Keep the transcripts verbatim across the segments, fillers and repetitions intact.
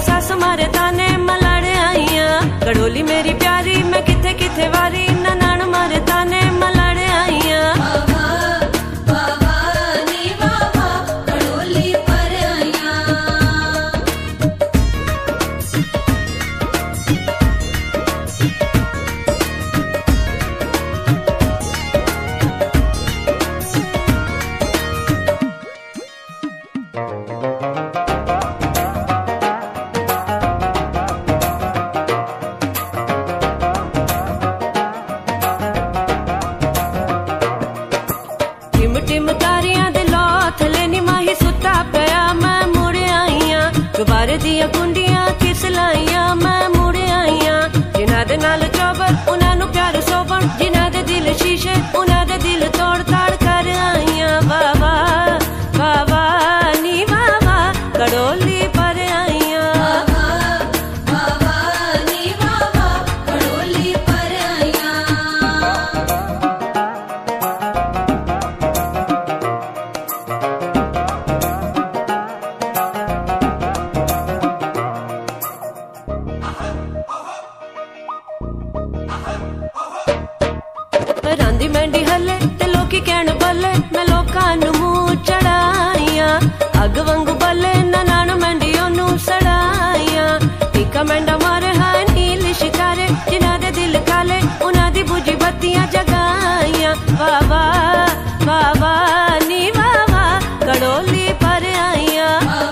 सास मारे ताने मैं लड़ आईया। गड़ोली मेरी प्यारी मैं किथे किथे वारी ननान मारे ताने मैं लड़ आईया। टिम तारियां दे लो थले नी माही सुता पिया मैं मुड़ आईया। गुब्बारे दिया कुंडियां किस लाइया मैं मुड़ आईया। जिन्हां दे नाल चौबर उन्हां नू प्यार सोबन, जिन्हां दे दिल शीशे उन्हां दे दिल तोड़ ताड़ कर आईया। वाह वाह वाह वाह नी वाह वाह गड़ोली पर आईया। रांदी मैंडी हले ते लोकी कहण बल्ले मैं लोकां नू मुंह चढ़ाइया। अग वांगू बल्ले ननान मैंडी ओनू सड़ाइया। टीका मैंडा मारे हाय नील शिकारे, जिन्हां दे दिल काले उन्हां दी बुझी बत्तियां जगाइया। वाह वाह वाह वाह नी वाह वाह गड़ोली पर आईया।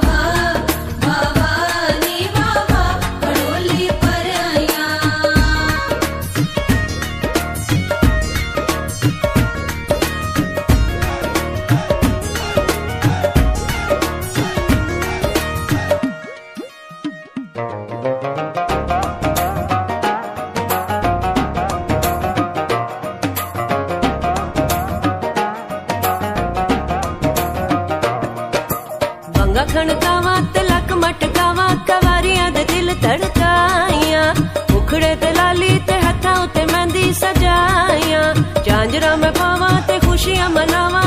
बंगा खड़कावा ते लक मटकावा कवारियां दे दिल धड़काइया। उखड़े ते लाली ते हत्थां उते मेहंदी सजाइया। झांजरा में पावा ते खुशियां मनावा